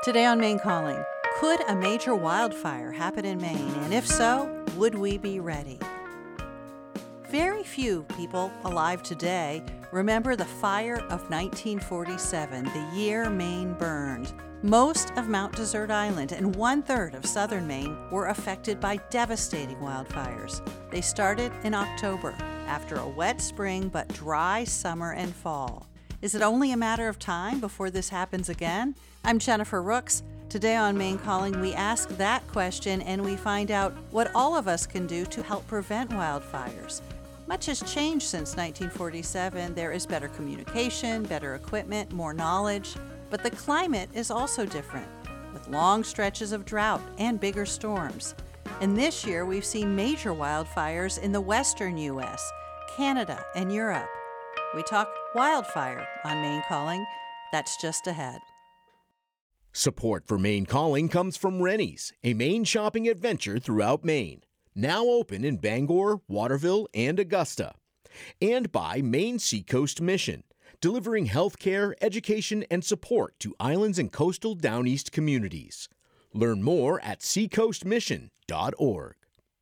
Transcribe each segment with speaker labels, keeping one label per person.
Speaker 1: Today on Maine Calling, could a major wildfire happen in Maine? And if so, would we be ready? Very few people alive today remember the fire of 1947, the year Maine burned. Most of Mount Desert Island and one-third of southern Maine were affected by devastating wildfires. They started in October, after a wet spring but dry summer and fall. Is it only a matter of time before this happens again? I'm Jennifer Rooks. Today on Maine Calling, we ask that question and we find out what all of us can do to help prevent wildfires. Much has changed since 1947. There is better communication, better equipment, more knowledge, but the climate is also different, with long stretches of drought and bigger storms. And this year, we've seen major wildfires in the western U.S., Canada, and Europe. We talk wildfire on Maine Calling. That's just ahead.
Speaker 2: Support for Maine Calling comes from Rennie's, a Maine shopping adventure throughout Maine. Now open in Bangor, Waterville, and Augusta. And by Maine Seacoast Mission, delivering healthcare, education, and support to islands and coastal Down East communities. Learn more at seacoastmission.org.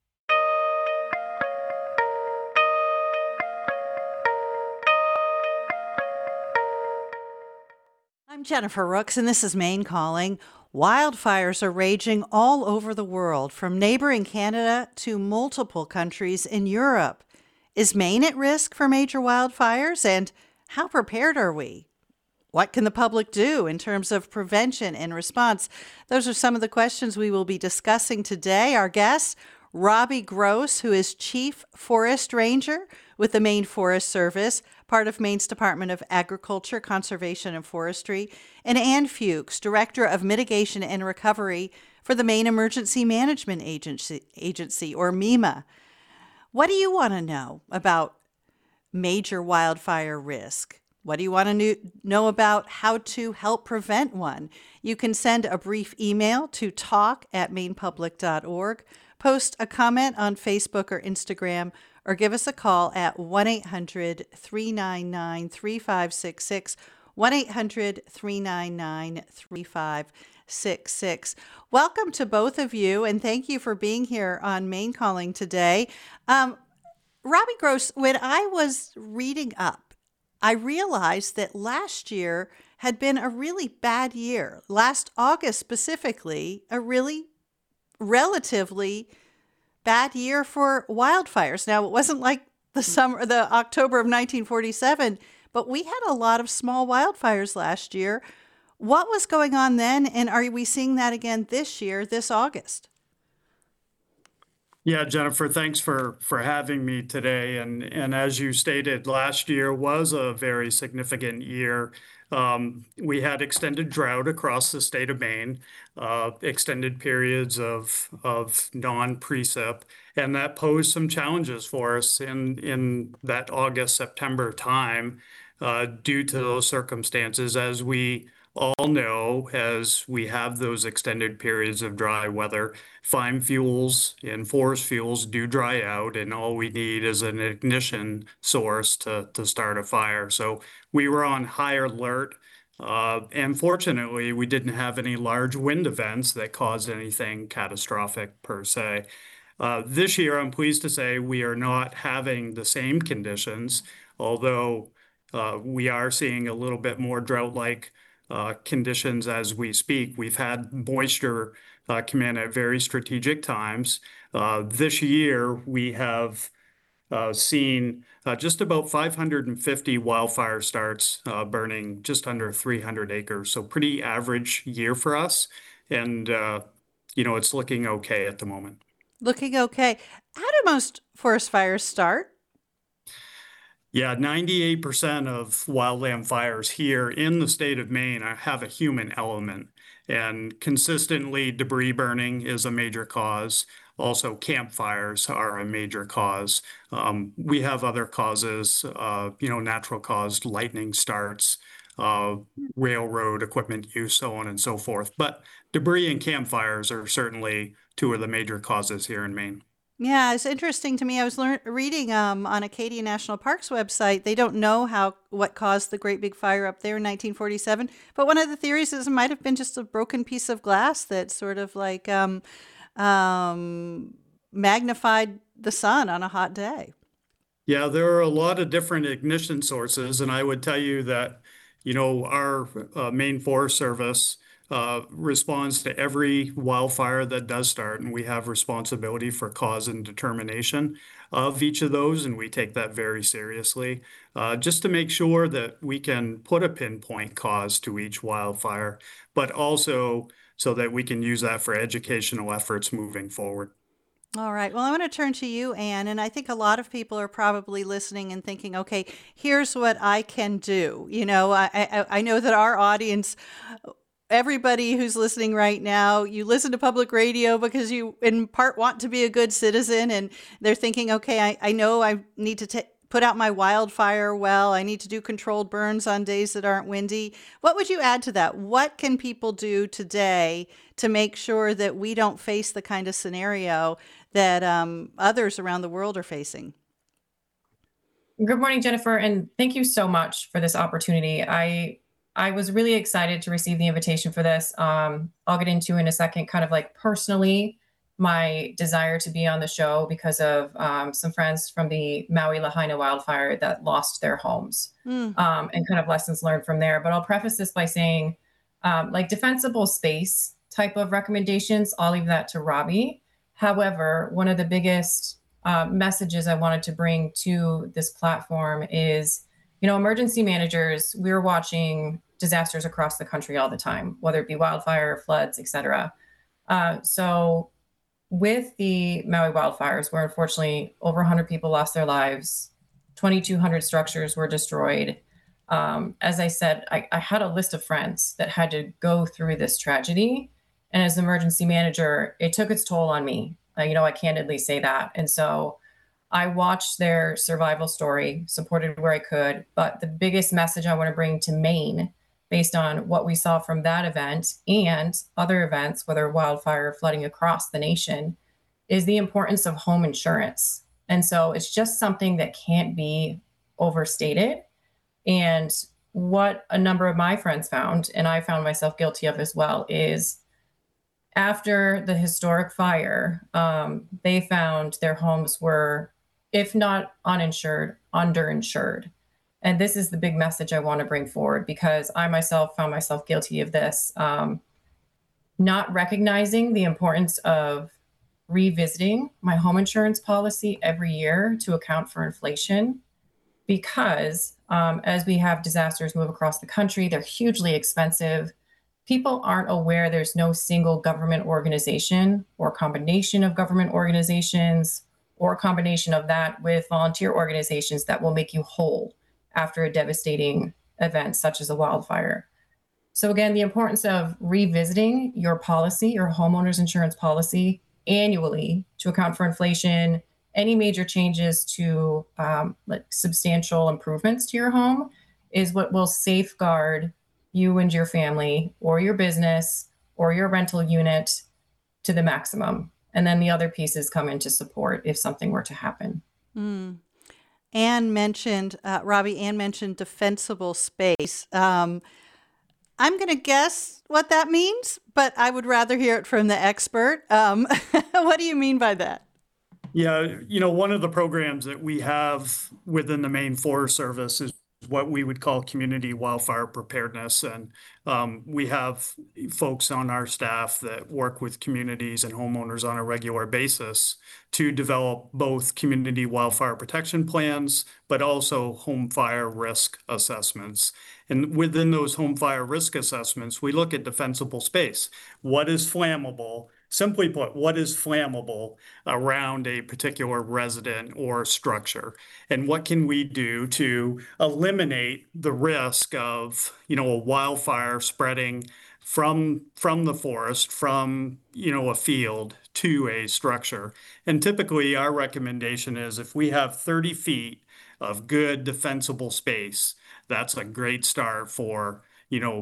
Speaker 1: I'm Jennifer Rooks, and this is Maine Calling. Wildfires are raging all over the world, from neighboring Canada to multiple countries in Europe. Is Maine at risk for major wildfires, and how prepared are we? What can the public do in terms of prevention and response? Those are some of the questions we will be discussing today. Our guest, Robbie Gross, who is Chief Forest Ranger with the Maine Forest Service, part of Maine's Department of Agriculture, Conservation, and Forestry, and Ann Fuchs, Director of Mitigation and Recovery for the Maine Emergency Management Agency, or MEMA. What do you want to know about major wildfire risk? What do you want to know about how to help prevent one? You can send a brief email to talk@mainepublic.org, post a comment on Facebook or Instagram, or give us a call at 1-800-399-3566, 1-800-399-3566. Welcome to both of you, and thank you for being here on Maine Calling today. Robbie Gross, when I was reading up, I realized that last year had been a really bad year. Last August specifically, a really relatively bad year for wildfires. Now, it wasn't like the October of 1947, but we had a lot of small wildfires last year. What was going on then, and are we seeing that again this year, this August?
Speaker 3: Yeah, Jennifer, thanks for having me today. And as you stated, last year was a very significant year. We had extended drought across the state of Maine, extended periods of non-precip, and that posed some challenges for us in that August-September time due to those circumstances. As we all know, as we have those extended periods of dry weather, fine fuels and forest fuels do dry out, and all we need is an ignition source to start a fire. So we were on high alert, and fortunately, we didn't have any large wind events that caused anything catastrophic per se. This year, I'm pleased to say we are not having the same conditions, although we are seeing a little bit more drought-like conditions as we speak. We've had moisture come in at very strategic times. This year, we have seen just about 550 wildfire starts burning just under 300 acres. So pretty average year for us. And, it's looking okay at the moment.
Speaker 1: Looking okay. How do most forest fires start?
Speaker 3: Yeah, 98% of wildland fires here in the state of Maine have a human element, and consistently debris burning is a major cause. Also, campfires are a major cause. We have other causes, natural caused lightning starts, railroad equipment use, so on and so forth. But debris and campfires are certainly two of the major causes here in Maine.
Speaker 1: Yeah, it's interesting to me. I was reading on Acadia National Park's website. They don't know what caused the great big fire up there in 1947, but one of the theories is it might have been just a broken piece of glass that sort of like um, magnified the sun on a hot day.
Speaker 3: Yeah, there are a lot of different ignition sources, and I would tell you that, our Maine Forest Service responds to every wildfire that does start, and we have responsibility for cause and determination of each of those, and we take that very seriously, just to make sure that we can put a pinpoint cause to each wildfire, but also so that we can use that for educational efforts moving forward.
Speaker 1: All right. Well, I want to turn to you, Anne, and I think a lot of people are probably listening and thinking, okay, here's what I can do. I know that our audience, everybody who's listening right now, you listen to public radio because you, in part, want to be a good citizen, and they're thinking, okay, I know I need to put out my wildfire well. I need to do controlled burns on days that aren't windy. What would you add to that? What can people do today to make sure that we don't face the kind of scenario that others around the world are facing?
Speaker 4: Good morning, Jennifer, and thank you so much for this opportunity. I was really excited to receive the invitation for this. I'll get into in a second, kind of like personally, my desire to be on the show because of some friends from the Maui Lahaina wildfire that lost their homes, and kind of lessons learned from there. But I'll preface this by saying, like defensible space type of recommendations, I'll leave that to Robbie. However, one of the biggest messages I wanted to bring to this platform is, emergency managers, we're watching disasters across the country all the time, whether it be wildfire, floods, et cetera. So with the Maui wildfires, where unfortunately over 100 people lost their lives, 2,200 structures were destroyed. As I said, I had a list of friends that had to go through this tragedy. And as an emergency manager, it took its toll on me. I candidly say that. And so I watched their survival story, supported where I could. But the biggest message I want to bring to Maine, based on what we saw from that event and other events, whether wildfire, flooding across the nation, is the importance of home insurance. And so it's just something that can't be overstated. And what a number of my friends found, and I found myself guilty of as well, is after the historic fire, they found their homes were, if not uninsured, underinsured. And this is the big message I want to bring forward, because I myself found myself guilty of this, not recognizing the importance of revisiting my home insurance policy every year to account for inflation, because as we have disasters move across the country, they're hugely expensive. People aren't aware there's no single government organization or combination of government organizations or a combination of that with volunteer organizations that will make you whole after a devastating event such as a wildfire. So again, the importance of revisiting your policy, your homeowner's insurance policy annually to account for inflation, any major changes to like substantial improvements to your home is what will safeguard you and your family or your business or your rental unit to the maximum. And then the other pieces come into support if something were to happen.
Speaker 1: Anne mentioned, Anne mentioned defensible space. I'm going to guess what that means, but I would rather hear it from the expert. What do you mean by that?
Speaker 3: Yeah, one of the programs that we have within the Maine Forest Service is what we would call community wildfire preparedness. And we have folks on our staff that work with communities and homeowners on a regular basis to develop both community wildfire protection plans, but also home fire risk assessments. And within those home fire risk assessments, we look at defensible space. What is flammable? Simply put, what is flammable around a particular resident or structure? And what can we do to eliminate the risk of, a wildfire spreading from the forest, from, a field to a structure? And typically our recommendation is if we have 30 feet of good defensible space, that's a great start for,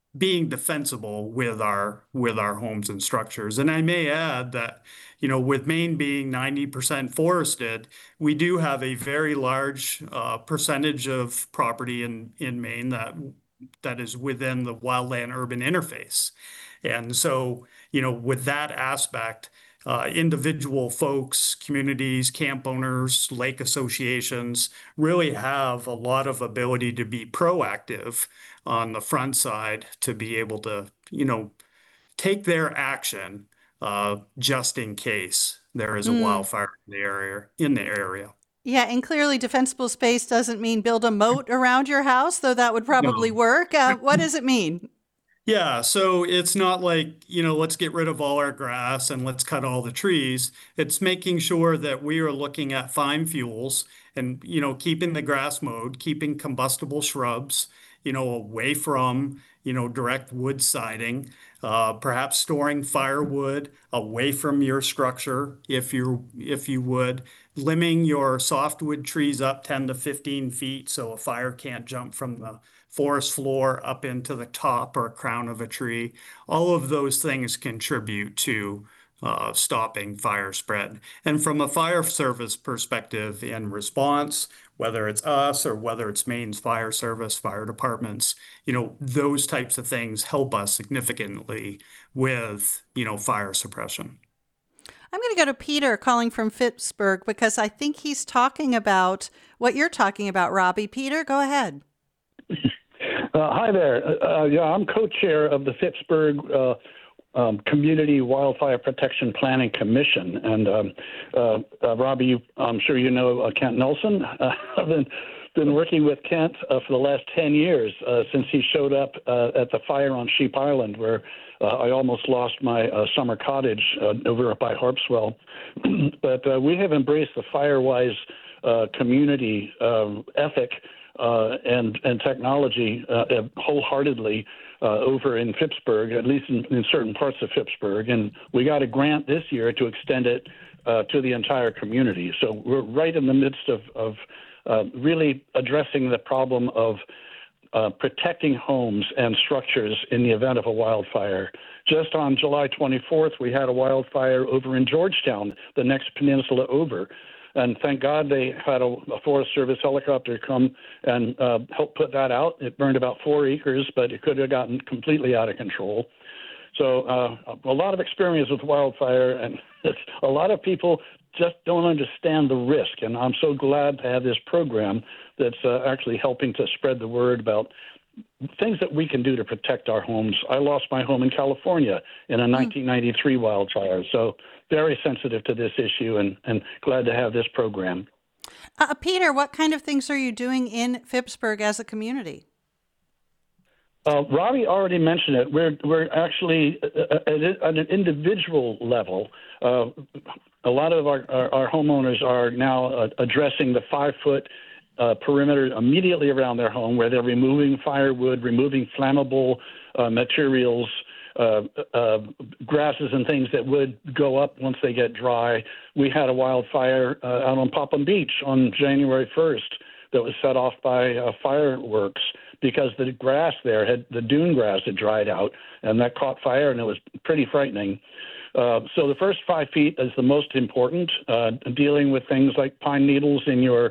Speaker 3: being defensible with our homes and structures. And I may add that, with Maine being 90% forested, we do have a very large percentage of property in Maine that is within the wildland urban interface. And so, with that aspect, individual folks, communities, camp owners, lake associations really have a lot of ability to be proactive on the front side to be able to, take their action just in case there is a wildfire in the area.
Speaker 1: Yeah, and clearly defensible space doesn't mean build a moat around your house, though that would probably
Speaker 3: No.
Speaker 1: work. What does it mean?
Speaker 3: Yeah, so it's not like, let's get rid of all our grass and let's cut all the trees. It's making sure that we are looking at fine fuels and, keeping the grass mowed, keeping combustible shrubs, away from, direct wood siding, perhaps storing firewood away from your structure if you would, limiting your softwood trees up 10 to 15 feet so a fire can't jump from the forest floor up into the top or crown of a tree. All of those things contribute to stopping fire spread. And from a fire service perspective in response, whether it's us or whether it's Maine's fire service, fire departments, those types of things help us significantly with, fire suppression.
Speaker 1: I'm going to go to Peter calling from Phippsburg because I think he's talking about what you're talking about, Robbie. Peter, go ahead.
Speaker 5: Hi there. Yeah, I'm co-chair of the Phippsburg Community Wildfire Protection Planning Commission. And Robbie, I'm sure you know Kent Nelson. I've been working with Kent for the last 10 years since he showed up at the fire on Sheep Island, where I almost lost my summer cottage over by Harpswell. But we have embraced the FireWise community ethic and technology wholeheartedly over in Phippsburg, at least in certain parts of Phippsburg. And we got a grant this year to extend it to the entire community. So we're right in the midst of really addressing the problem of protecting homes and structures in the event of a wildfire. Just on July 24th, we had a wildfire over in Georgetown, the next peninsula over. And thank God they had a Forest Service helicopter come and help put that out. It burned about 4 acres, but it could have gotten completely out of control. So a lot of experience with wildfire, and a lot of people just don't understand the risk. And I'm so glad to have this program that's actually helping to spread the word about things that we can do to protect our homes. I lost my home in California in a 1993 wildfire, so very sensitive to this issue and glad to have this program.
Speaker 1: Peter, what kind of things are you doing in Phippsburg as a community?
Speaker 5: Robbie already mentioned it. We're actually at an individual level. A lot of our homeowners are now addressing the 5-foot perimeter immediately around their home, where they're removing firewood, removing flammable materials, grasses and things that would go up once they get dry. We had a wildfire out on Popham Beach on January 1st that was set off by fireworks because the grass there, the dune grass had dried out, and that caught fire, and it was pretty frightening. So the first 5 feet is the most important, dealing with things like pine needles in your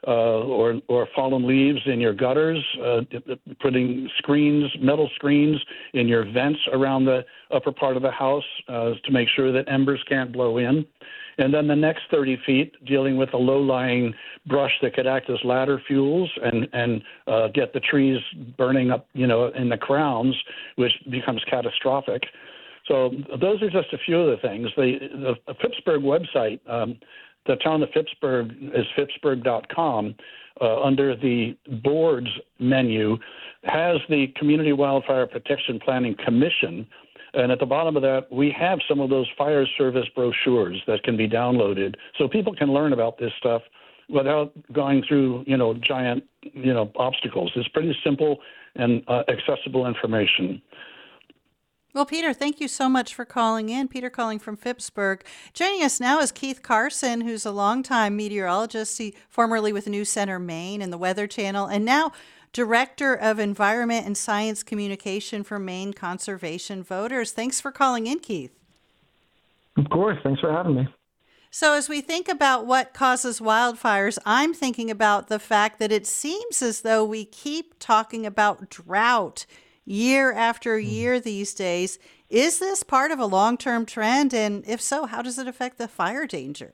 Speaker 5: or fallen leaves in your gutters, putting metal screens in your vents around the upper part of the house to make sure that embers can't blow in. And then the next 30 feet, dealing with the low-lying brush that could act as ladder fuels and get the trees burning up, in the crowns, which becomes catastrophic. So those are just a few of the things. The Phippsburg website, the town of Phippsburg is phippsburg.com. Under the boards menu has the Community Wildfire Protection Planning Commission. And at the bottom of that, we have some of those fire service brochures that can be downloaded so people can learn about this stuff without going through, giant, obstacles. It's pretty simple and accessible information.
Speaker 1: Well, Peter, thank you so much for calling in. Peter calling from Phippsburg. Joining us now is Keith Carson, who's a longtime meteorologist, formerly with News Center Maine and the Weather Channel, and now Director of Environment and Science Communication for Maine Conservation Voters. Thanks for calling in, Keith.
Speaker 6: Of course. Thanks for having me.
Speaker 1: So as we think about what causes wildfires, I'm thinking about the fact that it seems as though we keep talking about drought year after year these days. Is this part of a long-term trend? And if so, how does it affect the fire danger?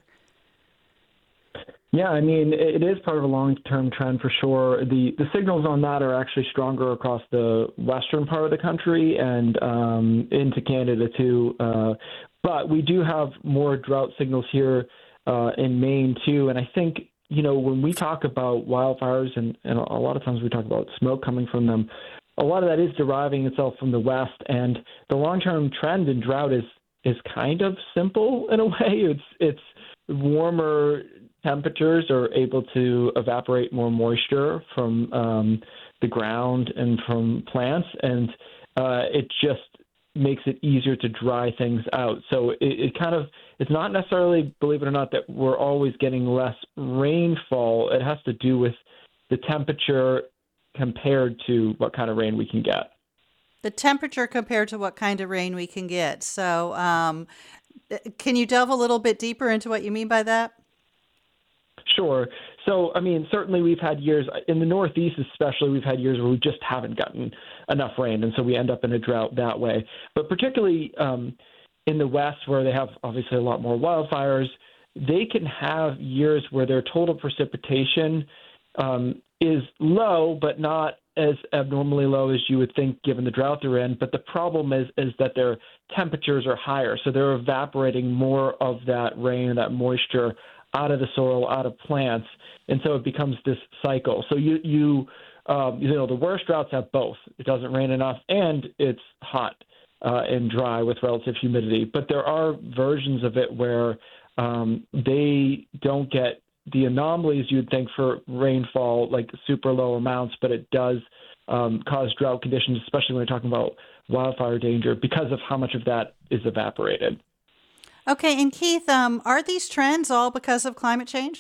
Speaker 6: Yeah, I mean, it is part of a long-term trend for sure. The signals on that are actually stronger across the western part of the country and into Canada too. But we do have more drought signals here in Maine too. And I think, when we talk about wildfires and a lot of times we talk about smoke coming from them, a lot of that is deriving itself from the west. And the long-term trend in drought is kind of simple in a way. It's warmer temperatures are able to evaporate more moisture from the ground and from plants, and it just makes it easier to dry things out. So it's not necessarily, believe it or not, that we're always getting less rainfall. It has to do with the temperature compared to what kind of rain we can get.
Speaker 1: The temperature compared to what kind of rain we can get. So can you delve a little bit deeper into what you mean by that?
Speaker 6: Sure. So, I mean, certainly we've had years in the Northeast, especially we've had years where we just haven't gotten enough rain. And so we end up in a drought that way. But particularly in the West, where they have obviously a lot more wildfires, they can have years where their total precipitation is low, but not as abnormally low as you would think given the drought they're in. But the problem is that their temperatures are higher. So they're evaporating more of that rain, that moisture out of the soil, out of plants, and so it becomes this cycle. So the worst droughts have both. It doesn't rain enough, and it's hot and dry with relative humidity. But there are versions of it where they don't get the anomalies you'd think for rainfall, like super low amounts, but it does cause drought conditions, especially when we're talking about wildfire danger, because of how much of that is evaporated.
Speaker 1: Okay, and Keith, are these trends all because of climate change?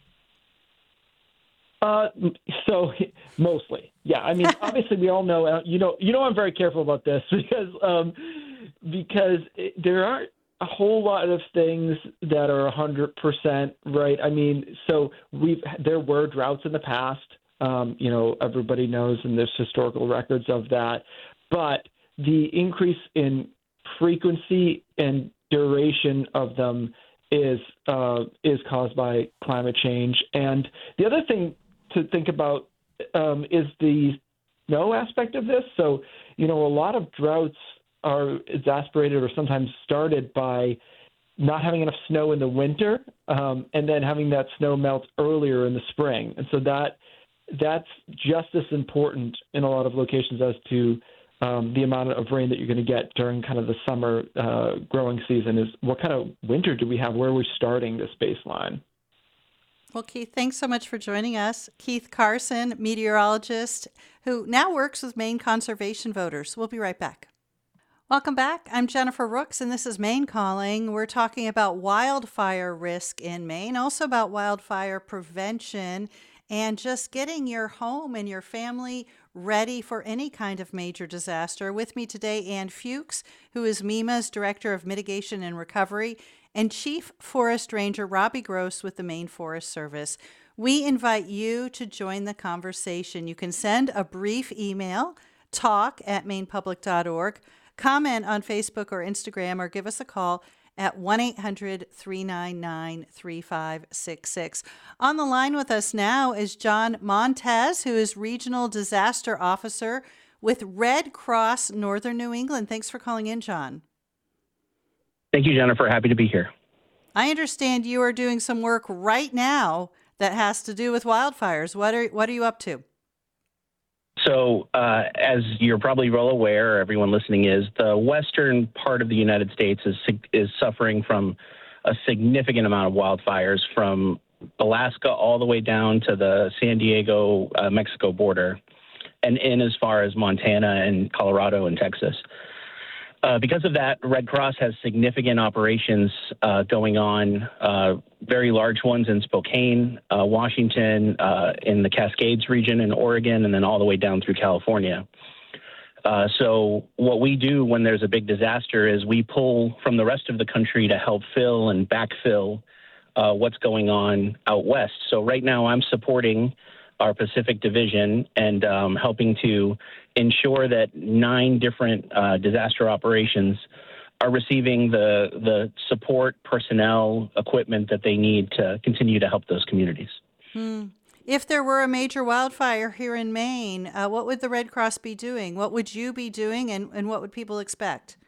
Speaker 6: So mostly, yeah. I mean, obviously, we all know. I'm very careful about this because there aren't a whole lot of things that are 100% right. I mean, so there were droughts in the past. Everybody knows, and there's historical records of that. But the increase in frequency and duration of them is caused by climate change. And the other thing to think about is the snow aspect of this. So, a lot of droughts are exacerbated or sometimes started by not having enough snow in the winter and then having that snow melt earlier in the spring. And so that's just as important in a lot of locations as to the amount of rain that you're going to get during kind of the summer growing season. Is what kind of winter do we have? Where are we starting this baseline?
Speaker 1: Well, Keith, thanks so much for joining us. Keith Carson, meteorologist, who now works with Maine Conservation Voters. We'll be right back. Welcome back. I'm Jennifer Rooks, and this is Maine Calling. We're talking about wildfire risk in Maine, also about wildfire prevention, and just getting your home and your family ready for any kind of major disaster. With me today, Ann Fuchs, who is MEMA's Director of Mitigation and Recovery, and Chief Forest Ranger Robbie Gross with the Maine Forest Service. We invite you to join the conversation. You can send a brief email, talk@mainepublic.org, comment on Facebook or Instagram, or give us a call at 1-800-399-3566. On the line with us now is John Montez, who is Regional Disaster Officer with Red Cross Northern New England. Thanks for calling in, John.
Speaker 7: Thank you, Jennifer. Happy to be here.
Speaker 1: I understand you are doing some work right now that has to do with wildfires. What are you up to?
Speaker 7: So, as you're probably well aware, everyone listening is, the western part of the United States is suffering from a significant amount of wildfires from Alaska all the way down to the San Diego, Mexico border, and in as far as Montana and Colorado and Texas. Because of that, Red Cross has significant operations going on, very large ones in Spokane, Washington, in the Cascades region in Oregon, and then all the way down through California. So what we do when there's a big disaster is we pull from the rest of the country to help fill and backfill what's going on out west. So right now I'm supporting our Pacific Division and helping to ensure that 9 different disaster operations are receiving the support, personnel, equipment that they need to continue to help those communities.
Speaker 1: If there were a major wildfire here in Maine, what would the Red Cross be doing? What would you be doing, and what would people expect?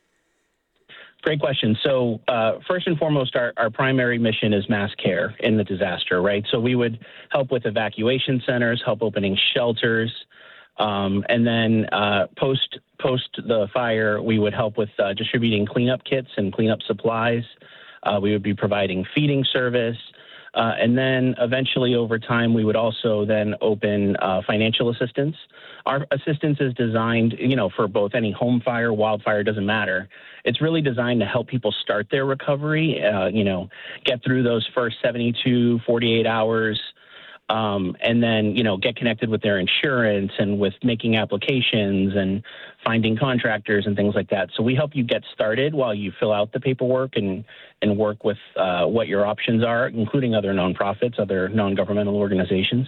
Speaker 7: Great question. So first and foremost, our primary mission is mass care in the disaster, right? So we would help with evacuation centers, help opening shelters, and then post the fire, we would help with distributing cleanup kits and cleanup supplies. We would be providing feeding service. And then eventually over time, we would also then open financial assistance. Our assistance is designed, for both any home fire, wildfire, doesn't matter. It's really designed to help people start their recovery, get through those first 72, 48 hours, and then, get connected with their insurance and with making applications and finding contractors and things like that. So we help you get started while you fill out the paperwork and work with what your options are, including other nonprofits, other non-governmental organizations.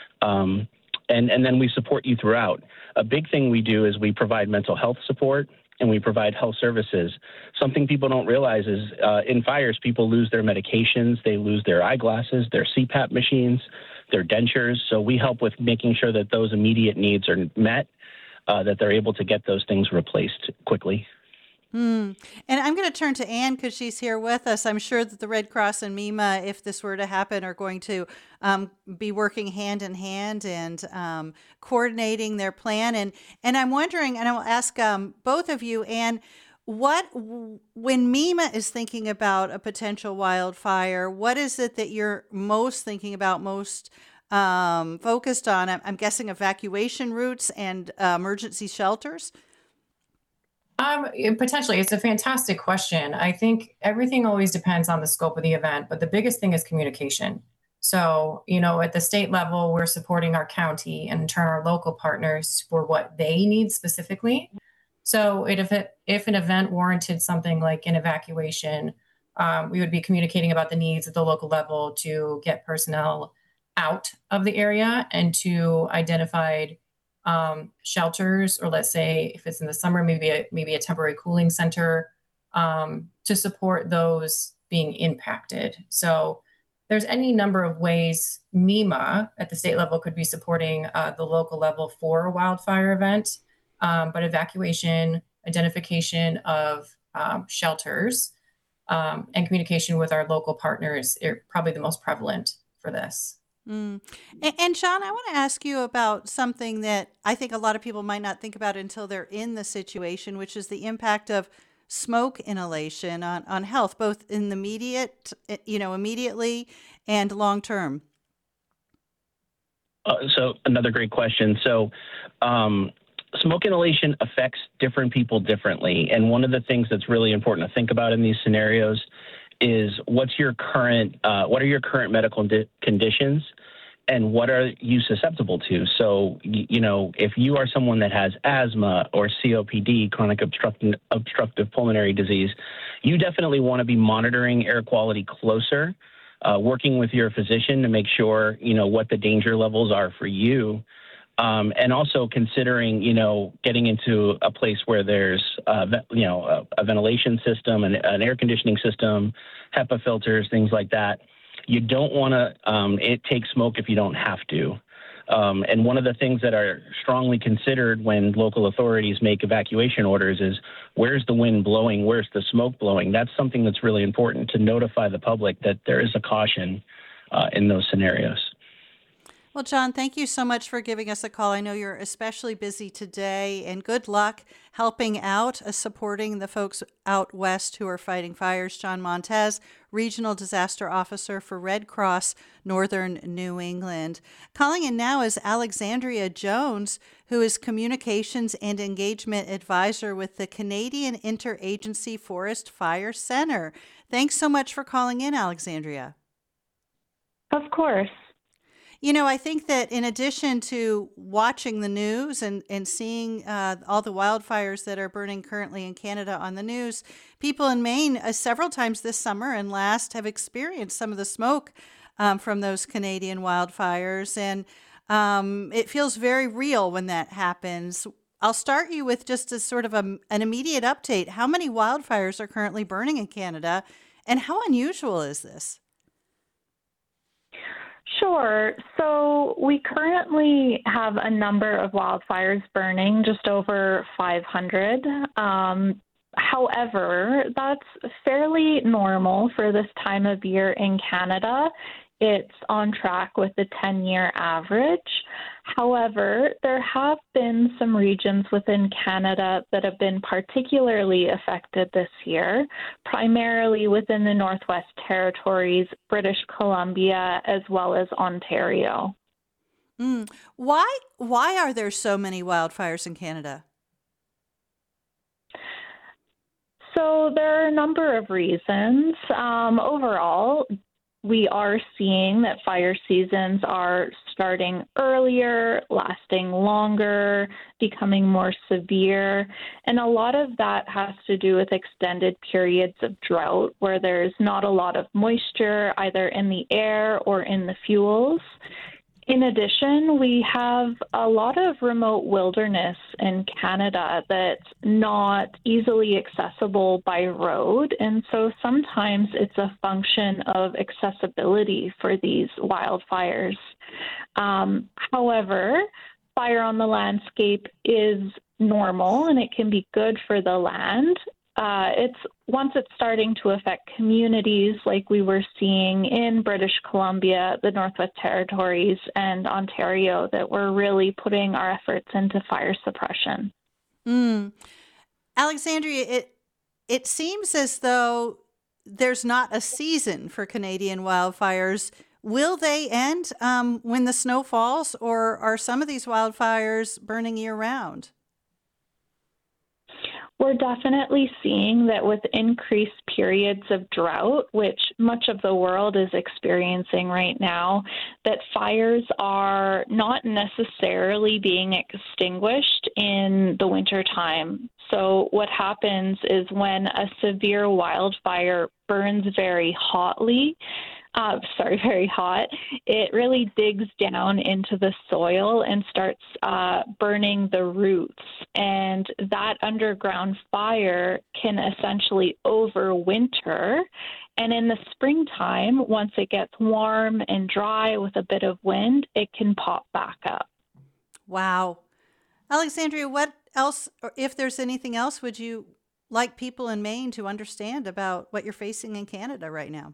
Speaker 7: And then we support you throughout. A big thing we do is we provide mental health support and we provide health services. Something people don't realize is in fires, people lose their medications, they lose their eyeglasses, their CPAP machines, their dentures. So we help with making sure that those immediate needs are met, that they're able to get those things replaced quickly.
Speaker 1: And I'm going to turn to Anne because she's here with us. I'm sure that the Red Cross and MEMA, if this were to happen, are going to be working hand in hand and coordinating their plan. And I'm wondering, and I will ask both of you, Anne, when MEMA is thinking about a potential wildfire, what is it that you're most thinking about, most focused on? I'm guessing evacuation routes and emergency shelters.
Speaker 4: Potentially. It's a fantastic question. I think everything always depends on the scope of the event, but the biggest thing is communication. So, at the state level, we're supporting our county and in turn our local partners for what they need specifically. So if an event warranted something like an evacuation, we would be communicating about the needs at the local level to get personnel out of the area and to identified shelters, or let's say if it's in the summer, maybe a temporary cooling center to support those being impacted. So there's any number of ways MEMA at the state level could be supporting the local level for a wildfire event, but evacuation, identification of shelters, and communication with our local partners are probably the most prevalent for this.
Speaker 1: And Sean, I want to ask you about something that I think a lot of people might not think about until they're in the situation, which is the impact of smoke inhalation on health, both in the immediately and long term.
Speaker 7: So another great question. So smoke inhalation affects different people differently. And one of the things that's really important to think about in these scenarios is what are your current medical conditions and what are you susceptible to? So, if you are someone that has asthma or COPD, chronic obstructive pulmonary disease, you definitely want to be monitoring air quality closer, working with your physician to make sure, what the danger levels are for you. And also considering, getting into a place where there's, a ventilation system, an air conditioning system, HEPA filters, things like that. You don't want to take smoke if you don't have to. And one of the things that are strongly considered when local authorities make evacuation orders is where's the wind blowing? Where's the smoke blowing? That's something that's really important to notify the public that there is a caution in those scenarios.
Speaker 1: Well, John, thank you so much for giving us a call. I know you're especially busy today, and good luck helping out, supporting the folks out west who are fighting fires. John Montez, Regional Disaster Officer for Red Cross Northern New England. Calling in now is Alexandria Jones, who is Communications and Engagement Advisor with the Canadian Interagency Forest Fire Center. Thanks so much for calling in, Alexandria.
Speaker 8: Of course.
Speaker 1: You know, I think that in addition to watching the news and seeing all the wildfires that are burning currently in Canada on the news, people in Maine several times this summer and last have experienced some of the smoke from those Canadian wildfires. And it feels very real when that happens. I'll start you with just a sort of an immediate update. How many wildfires are currently burning in Canada, and how unusual is this?
Speaker 8: Sure. So we currently have a number of wildfires burning, just over 500. However, that's fairly normal for this time of year in Canada. It's on track with the 10-year average. However, there have been some regions within Canada that have been particularly affected this year, primarily within the Northwest Territories, British Columbia, as well as Ontario.
Speaker 1: Why are there so many wildfires in Canada?
Speaker 8: So there are a number of reasons. Overall, we are seeing that fire seasons are starting earlier, lasting longer, becoming more severe. And a lot of that has to do with extended periods of drought where there's not a lot of moisture either in the air or in the fuels. In addition, we have a lot of remote wilderness in Canada that's not easily accessible by road, and so sometimes it's a function of accessibility for these wildfires. However, fire on the landscape is normal and it can be good for the land. Once it's starting to affect communities like we were seeing in British Columbia, the Northwest Territories, and Ontario, that we're really putting our efforts into fire suppression.
Speaker 1: Alexandria, it seems as though there's not a season for Canadian wildfires. Will they end when the snow falls, or are some of these wildfires burning year-round?
Speaker 8: We're definitely seeing that with increased periods of drought, which much of the world is experiencing right now, that fires are not necessarily being extinguished in the wintertime. So what happens is when a severe wildfire burns very hot, it really digs down into the soil and starts burning the roots. And that underground fire can essentially overwinter. And in the springtime, once it gets warm and dry with a bit of wind, it can pop back up.
Speaker 1: Wow. Alexandria, what else, or if there's anything else, would you like people in Maine to understand about what you're facing in Canada right now?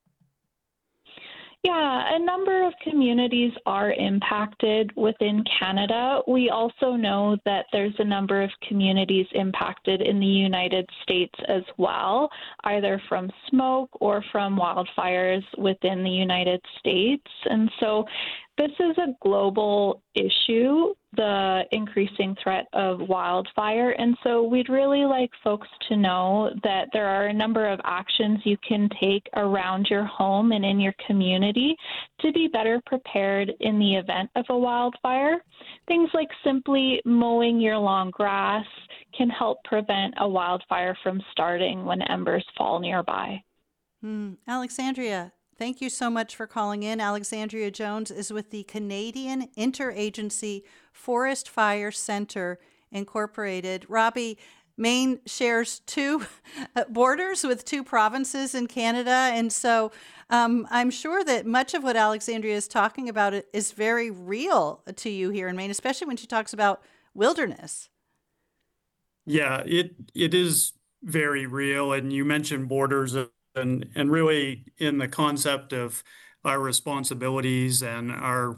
Speaker 8: Yeah, a number of communities are impacted within Canada. We also know that there's a number of communities impacted in the United States as well, either from smoke or from wildfires within the United States. And so this is a global issue, the increasing threat of wildfire. And so we'd really like folks to know that there are a number of actions you can take around your home and in your community to be better prepared in the event of a wildfire. Things like simply mowing your long grass can help prevent a wildfire from starting when embers fall nearby.
Speaker 1: Alexandria, thank you so much for calling in. Alexandria Jones is with the Canadian Interagency Forest Fire Center Incorporated. Robbie, Maine shares two borders with two provinces in Canada, and so I'm sure that much of what Alexandria is talking about is very real to you here in Maine, especially when she talks about wilderness.
Speaker 3: Yeah, it is very real, and you mentioned borders and really in the concept of our responsibilities and our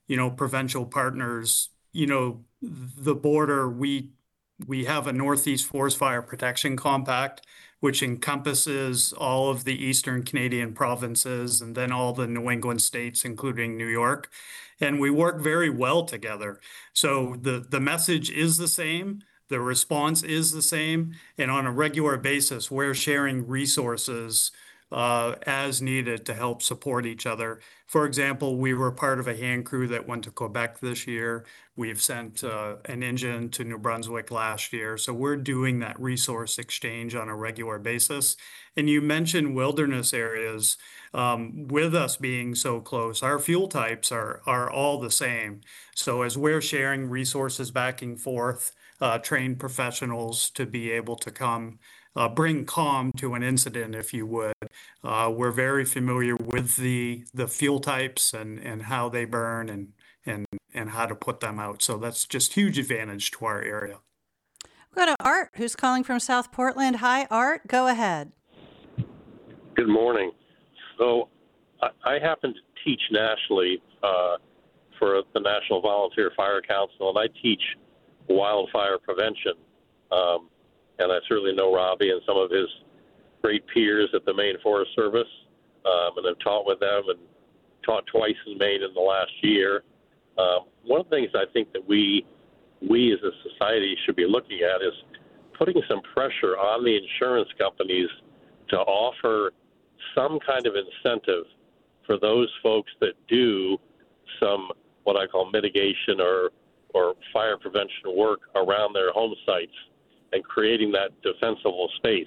Speaker 3: provincial partners, the border, we have a Northeast Forest Fire Protection Compact, which encompasses all of the Eastern Canadian provinces and then all the New England states, including New York. And we work very well together. So the message is the same. The response is the same. And on a regular basis, we're sharing resources as needed to help support each other. For example, we were part of a hand crew that went to Quebec this year. We've sent an engine to New Brunswick last year. So we're doing that resource exchange on a regular basis. And you mentioned wilderness areas. With us being so close, our fuel types are all the same. So as we're sharing resources back and forth, trained professionals to be able to come bring calm to an incident, if you would. We're very familiar with the fuel types and how they burn and how to put them out. So that's just huge advantage to our area.
Speaker 1: We'll go to Art, who's calling from South Portland. Hi, Art. Go ahead.
Speaker 9: Good morning. So I happen to teach nationally for the National Volunteer Fire Council, and I teach wildfire prevention. And I certainly know Robbie and some of his great peers at the Maine Forest Service, and I've taught with them and taught twice in Maine in the last year. One of the things I think that we as a society should be looking at is putting some pressure on the insurance companies to offer some kind of incentive for those folks that do some what I call mitigation or fire prevention work around their home sites and creating that defensible space.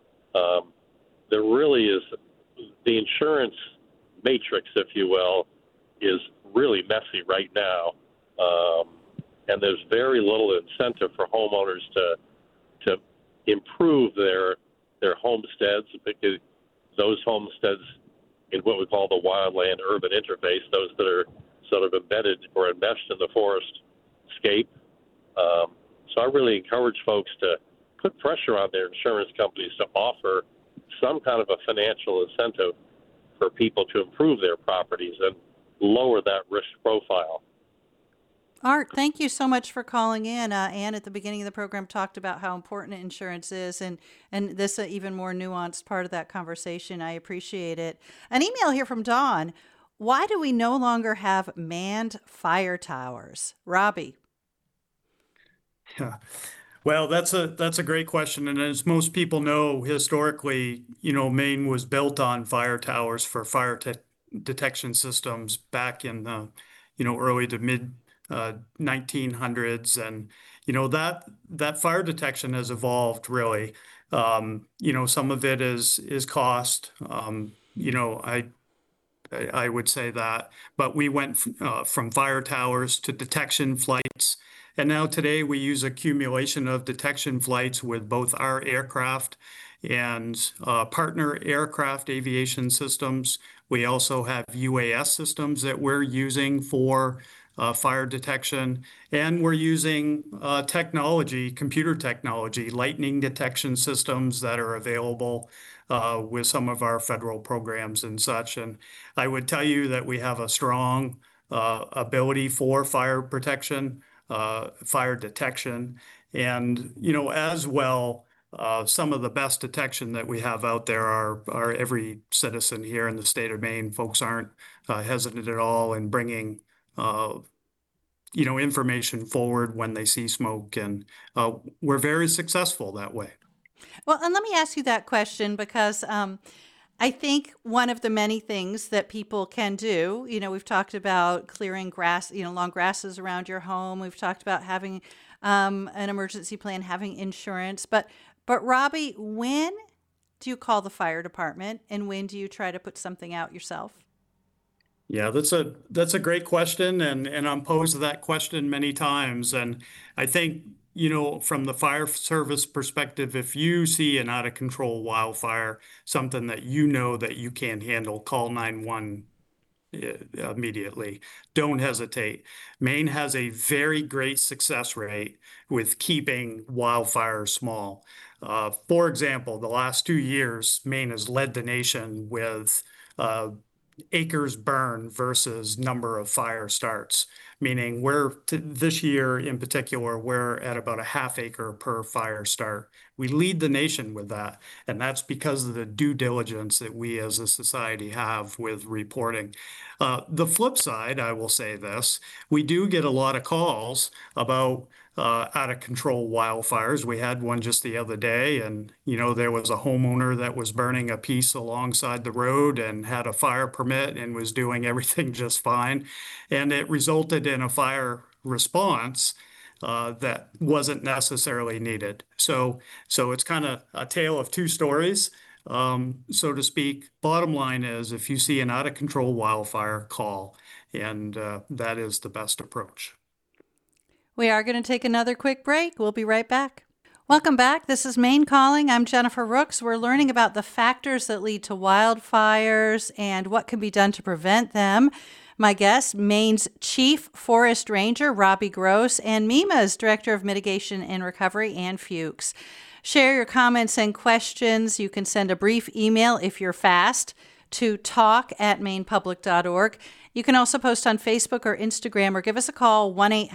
Speaker 9: There really is, the insurance matrix, if you will, is really messy right now. And there's very little incentive for homeowners to improve their homesteads, because those homesteads in what we call the wildland urban interface, those that are sort of embedded or enmeshed in the forest scape. So I really encourage folks to put pressure on their insurance companies to offer some kind of a financial incentive for people to improve their properties and lower that risk profile.
Speaker 1: Art, thank you so much for calling in. Anne, at the beginning of the program, talked about how important insurance is, and this even more nuanced part of that conversation. I appreciate it. An email here from Dawn. Why do we no longer have manned fire towers? Robbie.
Speaker 3: Yeah. Well, that's a great question. And as most people know, historically, Maine was built on fire towers for fire detection systems back in the, early to mid 1900s. And, that fire detection has evolved really. Some of it is cost. I would say that, but we went from fire towers to detection flights. And now today we use accumulation of detection flights with both our aircraft and partner aircraft aviation systems. We also have UAS systems that we're using for fire detection. And we're using computer technology, lightning detection systems that are available with some of our federal programs and such. And I would tell you that we have a strong ability for fire protection, fire detection, and as well, some of the best detection that we have out there are every citizen here in the state of Maine. Folks aren't hesitant at all in bringing information forward when they see smoke, and we're very successful that way.
Speaker 1: Well, and let me ask you that question because I think one of the many things that people can do, we've talked about clearing grass, long grasses around your home. We've talked about having an emergency plan, having insurance. But Robbie, when do you call the fire department, and when do you try to put something out yourself?
Speaker 3: Yeah, that's a great question, and I'm posed that question many times. And I think, from the fire service perspective, if you see an out of control wildfire, something that that you can't handle, call 911 immediately. Don't hesitate. Maine has a very great success rate with keeping wildfires small. For example, the last 2 years, Maine has led the nation with acres burned versus number of fire starts, meaning this year in particular, we're at about a half acre per fire start. We lead the nation with that, and that's because of the due diligence that we as a society have with reporting. The flip side, I will say this, we do get a lot of calls about out of control wildfires. We had one just the other day, and there was a homeowner that was burning a piece alongside the road and had a fire permit and was doing everything just fine. And it resulted in a fire response that wasn't necessarily needed. So it's kind of a tale of two stories, so to speak. Bottom line is, if you see an out of control wildfire, call, and that is the best approach.
Speaker 1: We are going to take another quick break. We'll be right back. Welcome back. This is Maine Calling. I'm Jennifer Rooks. We're learning about the factors that lead to wildfires and what can be done to prevent them. My guest, Maine's Chief Forest Ranger, Robbie Gross, and MEMA's Director of Mitigation and Recovery, Ann Fuchs. Share your comments and questions. You can send a brief email if you're fast to talk@mainepublic.org. You can also post on Facebook or Instagram or give us a call,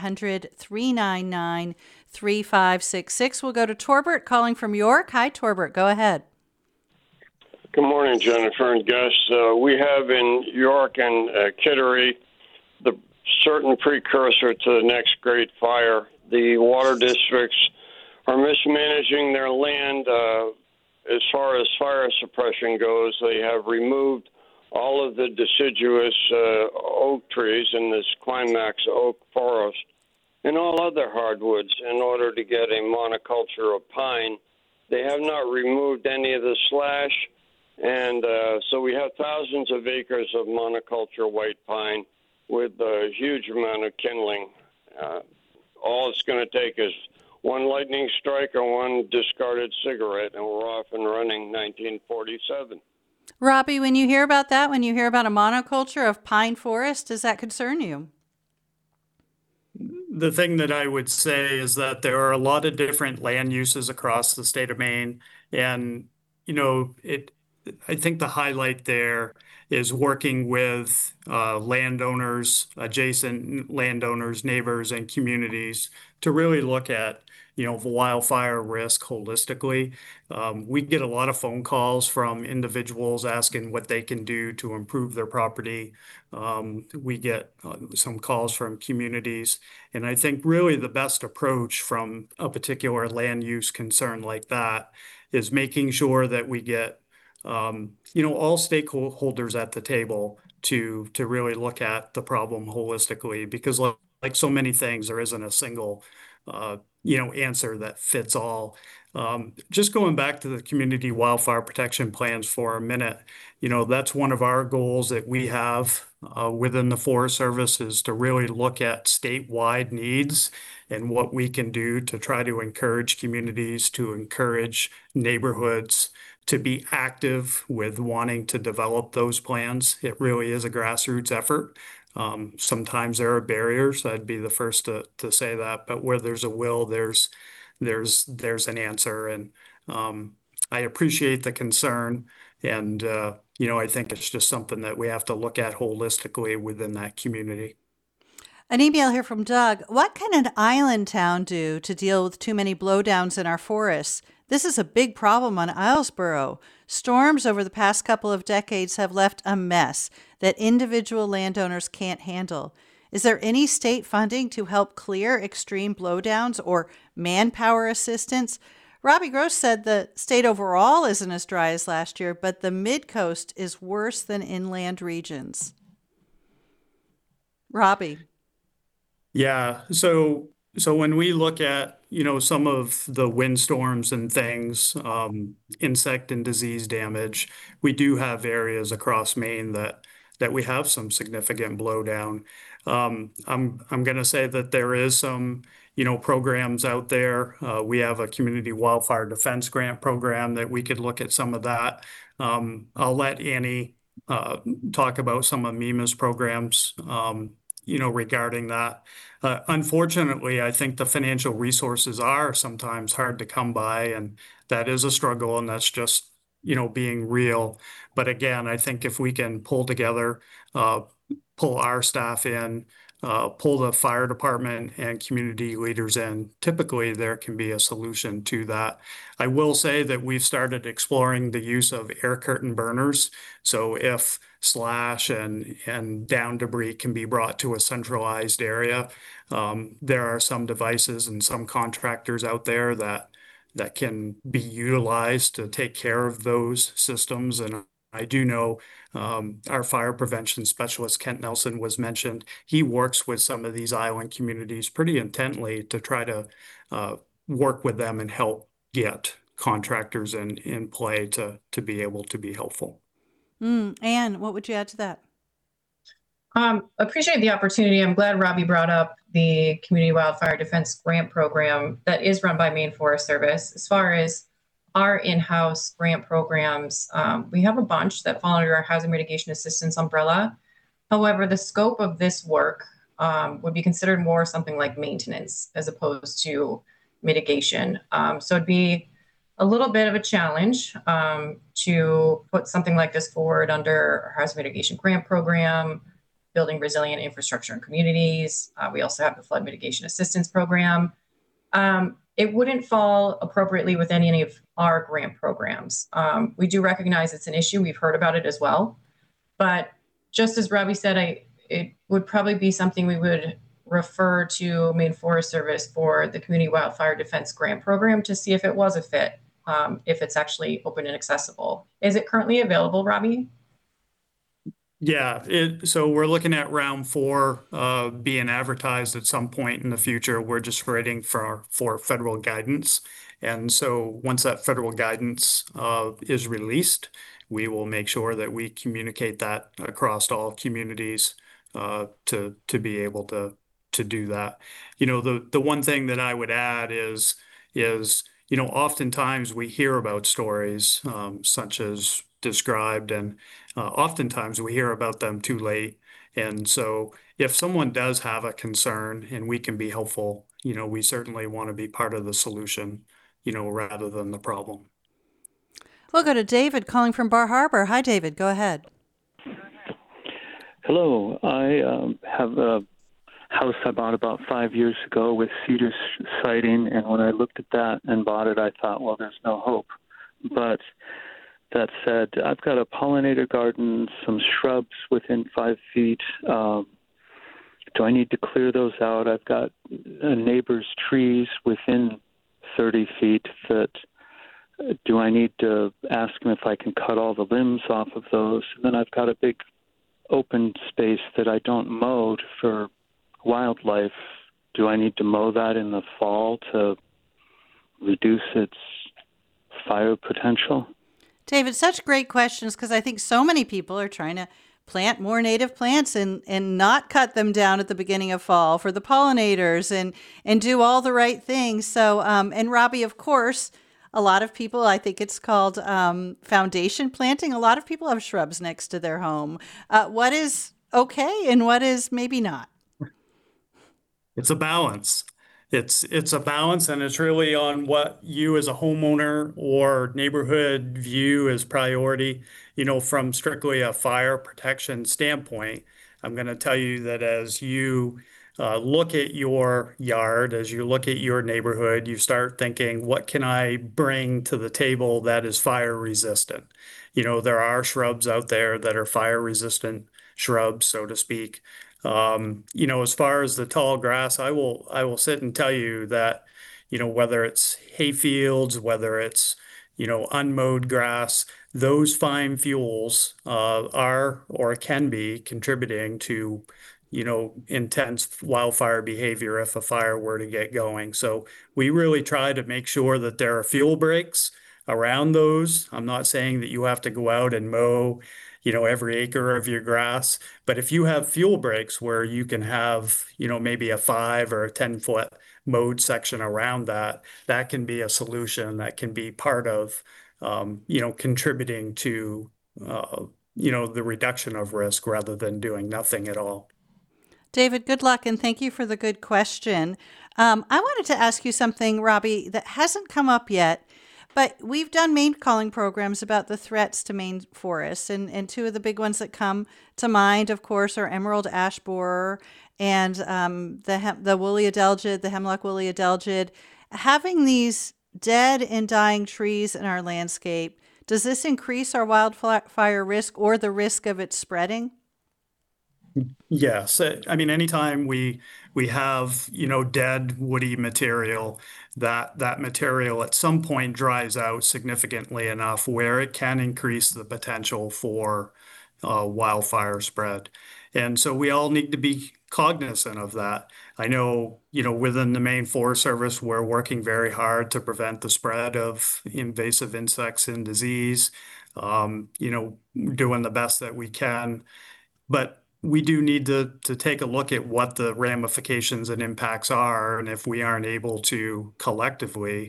Speaker 1: 1-800-399-3566. We'll go to Torbert calling from York. Hi, Torbert. Go ahead.
Speaker 10: Good morning, Jennifer and guests. We have in York and Kittery the certain precursor to the next great fire. The water districts are mismanaging their land as far as fire suppression goes. They have removed all of the deciduous oak trees in this climax oak forest and all other hardwoods in order to get a monoculture of pine. They have not removed any of the slash, and so we have thousands of acres of monoculture white pine with a huge amount of kindling. All it's going to take is one lightning strike or one discarded cigarette, and we're off and running 1947.
Speaker 1: Robbie, when you hear about that, when you hear about a monoculture of pine forest, does that concern you?
Speaker 3: The thing that I would say is that there are a lot of different land uses across the state of Maine. And, I think the highlight there is working with landowners, adjacent landowners, neighbors, and communities to really look at wildfire risk holistically. We get a lot of phone calls from individuals asking what they can do to improve their property. We get some calls from communities. And I think really the best approach from a particular land use concern like that is making sure that we get all stakeholders at the table to really look at the problem holistically, because like so many things, there isn't a single answer that fits all. Just going back to the community wildfire protection plans for a minute, that's one of our goals that we have within the Forest Service, is to really look at statewide needs and what we can do to try to encourage communities, to encourage neighborhoods to be active with wanting to develop those plans. It really is a grassroots effort. Sometimes there are barriers. I'd be the first to say that, but where there's a will, there's an answer. And I appreciate the concern, and I think it's just something that we have to look at holistically within that community.
Speaker 1: An email here from Doug. What can an island town do to deal with too many blowdowns in our forests? This is a big problem on Islesboro. Storms over the past couple of decades have left a mess that individual landowners can't handle. Is there any state funding to help clear extreme blowdowns or manpower assistance? Robbie Gross said the state overall isn't as dry as last year, but the mid-coast is worse than inland regions. Robbie.
Speaker 3: Yeah, so when we look at some of the windstorms and things, insect and disease damage, we do have areas across Maine that we have some significant blowdown. I'm going to say that there is some programs out there. We have a community wildfire defense grant program that we could look at some of that. I'll let Annie talk about some of MEMA's programs regarding that. Unfortunately, I think the financial resources are sometimes hard to come by, and that is a struggle, and that's just being real. But again, I think if we can pull together, pull our staff in, pull the fire department and community leaders in, typically there can be a solution to that. I will say that we've started exploring the use of air curtain burners. So if slash and down debris can be brought to a centralized area, there are some devices and some contractors out there that can be utilized to take care of those systems. And I do know our fire prevention specialist, Kent Nelson, was mentioned. He works with some of these island communities pretty intently to try to work with them and help get contractors in play to be able to be helpful.
Speaker 1: Anne, what would you add to that?
Speaker 4: Appreciate the opportunity. I'm glad Robbie brought up the Community Wildfire Defense Grant Program that is run by Maine Forest Service. As far as our in-house grant programs, we have a bunch that fall under our Hazard Mitigation Assistance umbrella. However, the scope of this work would be considered more something like maintenance as opposed to mitigation. So it'd be a little bit of a challenge to put something like this forward under our Hazard Mitigation Grant Program, building resilient infrastructure in communities. We also have the Flood Mitigation Assistance Program. It wouldn't fall appropriately with any of our grant programs. We do recognize it's an issue. We've heard about it as well. But just as Robbie said, it would probably be something we would refer to Maine Forest Service for the Community Wildfire Defense Grant Program to see if it was a fit, if it's actually open and accessible. Is it currently available, Robbie?
Speaker 3: Yeah, so we're looking at round 4 being advertised at some point in the future. We're just waiting for federal guidance. And so once that federal guidance is released, we will make sure that we communicate that across all communities to be able to do that. The one thing that I would add is oftentimes we hear about stories such as described, and oftentimes we hear about them too late. And so if someone does have a concern and we can be helpful, we certainly want to be part of the solution, rather than the problem.
Speaker 1: We'll go to David calling from Bar Harbor. Hi, David. Go ahead.
Speaker 11: Hello. I have a house I bought about 5 years ago with cedar siding, and when I looked at that and bought it, I thought, well, there's no hope. But that said, I've got a pollinator garden, some shrubs within 5 feet. Do I need to clear those out? I've got a neighbor's trees within 30 feet do I need to ask him if I can cut all the limbs off of those? And then I've got a big open space that I don't mow for wildlife. Do I need to mow that in the fall to reduce its fire potential?
Speaker 1: David, such great questions, because I think so many people are trying to plant more native plants and not cut them down at the beginning of fall for the pollinators and do all the right things. So, and Robbie, of course, a lot of people, I think it's called foundation planting. A lot of people have shrubs next to their home. What is okay and what is maybe not?
Speaker 3: It's a balance. It's a balance, and it's really on what you as a homeowner or neighborhood view as priority. From strictly a fire protection standpoint, I'm going to tell you that as you look at your yard, as you look at your neighborhood, you start thinking, what can I bring to the table that is fire resistant? There are shrubs out there that are fire resistant shrubs, so to speak. As far as the tall grass, I will sit and tell you that, whether it's hay fields, whether it's, unmowed grass, those fine fuels are or can be contributing to, intense wildfire behavior if a fire were to get going. So we really try to make sure that there are fuel breaks around those. I'm not saying that you have to go out and mow every acre of your grass. But if you have fuel breaks where you can have, maybe a 5 or a 10-foot mowed section around that can be a solution that can be part of, contributing to, the reduction of risk rather than doing nothing at all.
Speaker 1: David, good luck, and thank you for the good question. I wanted to ask you something, Robbie, that hasn't come up yet, But we've done Maine calling programs about the threats to Maine forests, and two of the big ones that come to mind, of course, are emerald ash borer and the woolly adelgid, the hemlock woolly adelgid. Having these dead and dying trees in our landscape, does this increase our wildfire risk or the risk of it spreading?
Speaker 3: Yes. I mean, anytime we have, dead woody material, that material at some point dries out significantly enough where it can increase the potential for wildfire spread. And so we all need to be cognizant of that. I know, within the Maine Forest Service, we're working very hard to prevent the spread of invasive insects and disease, doing the best that we can. But we do need to take a look at what the ramifications and impacts are. And if we aren't able to collectively,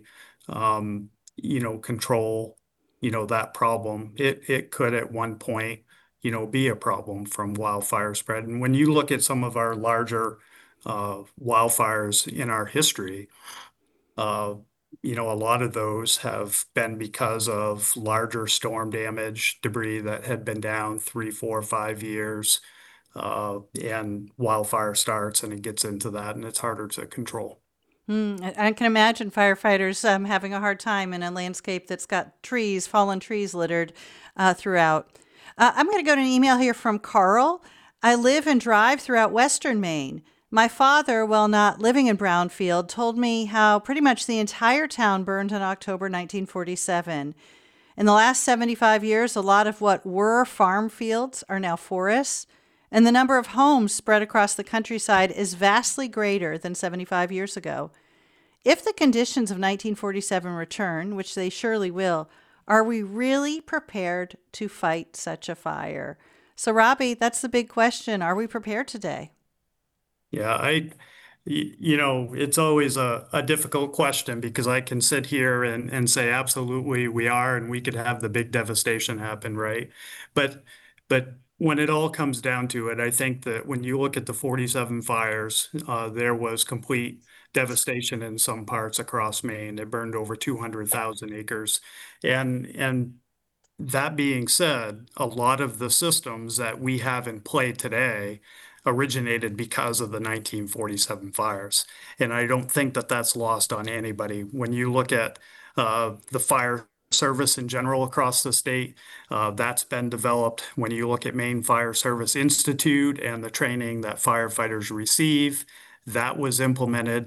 Speaker 3: control, that problem, it could at one point, be a problem from wildfire spread. And when you look at some of our larger wildfires in our history, a lot of those have been because of larger storm damage, debris that had been down 3, 4, 5 years. And wildfire starts and it gets into that and it's harder to control.
Speaker 1: I can imagine firefighters having a hard time in a landscape that's got fallen trees littered throughout. I'm going to go to an email here from Carl. I live and drive throughout Western Maine. My father, while not living in Brownfield, told me how pretty much the entire town burned in October 1947. In the last 75 years, a lot of what were farm fields are now forests. And the number of homes spread across the countryside is vastly greater than 75 years ago. If the conditions of 1947 return, which they surely will, are we really prepared to fight such a fire? So, Robbie, that's the big question. Are we prepared today?
Speaker 3: Yeah, it's always a difficult question because I can sit here and say, absolutely, we are, and we could have the big devastation happen, right? But when it all comes down to it, I think that when you look at the 47 fires, there was complete devastation in some parts across Maine. It burned over 200,000 acres. And that being said, a lot of the systems that we have in play today originated because of the 1947 fires. And I don't think that that's lost on anybody. When you look at the fire service in general across the state, that's been developed. When you look at Maine Fire Service Institute and the training that firefighters receive, that was implemented.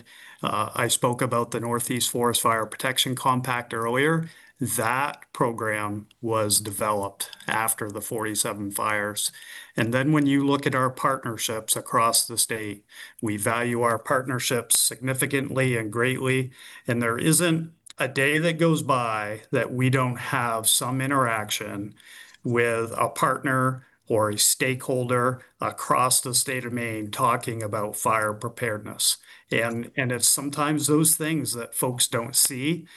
Speaker 3: I spoke about the Northeast Forest Fire Protection Compact earlier. That program was developed after the 47 fires. And then when you look at our partnerships across the state, we value our partnerships significantly and greatly. And there isn't a day that goes by that we don't have some interaction with a partner or a stakeholder across the state of Maine talking about fire preparedness. And it's sometimes those things that folks don't see.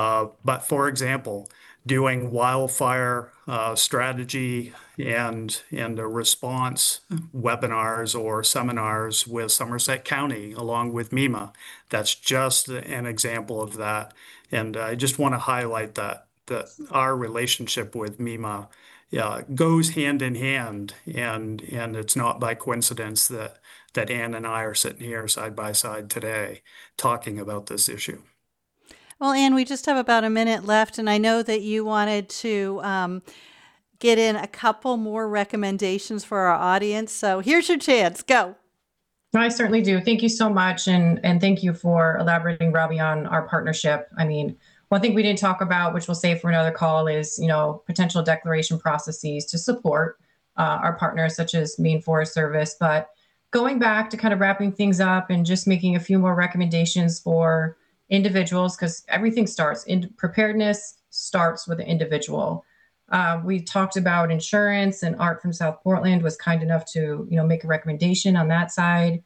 Speaker 3: But for example, doing wildfire strategy and response webinars or seminars with Somerset County along with MEMA. That's just an example of that. And I just want to highlight that our relationship with MEMA goes hand in hand, and it's not by coincidence that Ann and I are sitting here side by side today talking about this issue.
Speaker 1: Well, Ann, we just have about a minute left, and I know that you wanted to get in a couple more recommendations for our audience. So here's your chance. Go.
Speaker 4: I certainly do. Thank you so much. And thank you for elaborating, Robbie, on our partnership. I mean, one thing we didn't talk about, which we'll save for another call, is, potential declaration processes to support our partners, such as Maine Forest Service. But going back to kind of wrapping things up and just making a few more recommendations for individuals, because everything preparedness starts with an individual. We talked about insurance, and Art from South Portland was kind enough to, make a recommendation on that side.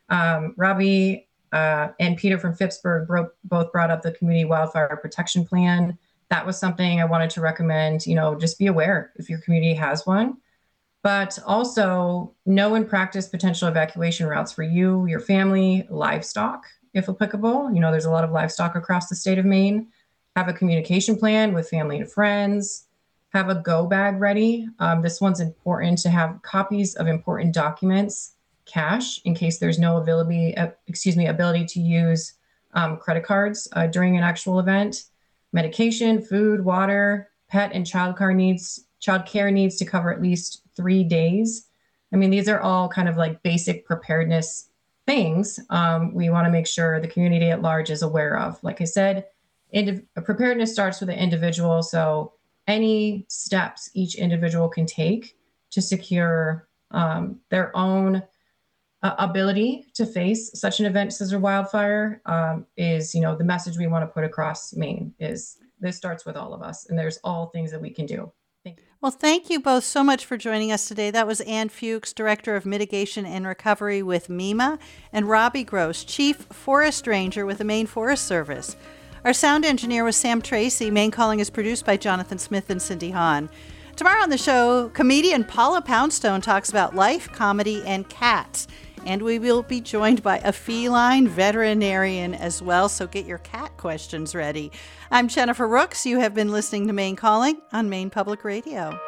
Speaker 4: Robbie and Peter from Phippsburg both brought up the Community Wildfire Protection Plan. That was something I wanted to recommend. Just be aware if your community has one, but also know and practice potential evacuation routes for you, your family, livestock, if applicable. There's a lot of livestock across the state of Maine. have a communication plan with family and friends, have a go bag ready. This one's important to have copies of important documents, cash in case there's no ability to use credit cards during an actual event, medication, food, water, pet and childcare needs to cover at least 3 days. I mean, these are all kind of like basic preparedness things we want to make sure the community at large is aware of. Like I said, preparedness starts with the individual. So any steps each individual can take to secure their own ability to face such an event as a wildfire is, the message we want to put across Maine is this starts with all of us, and there's all things that we can do. Thank you.
Speaker 1: Well, thank you both so much for joining us today. That was Ann Fuchs, Director of Mitigation and Recovery with MEMA, and Robbie Gross, Chief Forest Ranger with the Maine Forest Service. Our sound engineer was Sam Tracy. Maine Calling is produced by Jonathan Smith and Cindy Hahn. Tomorrow on the show, comedian Paula Poundstone talks about life, comedy, and cats. And we will be joined by a feline veterinarian as well, so get your cat questions ready. I'm Jennifer Rooks. You have been listening to Maine Calling on Maine Public Radio.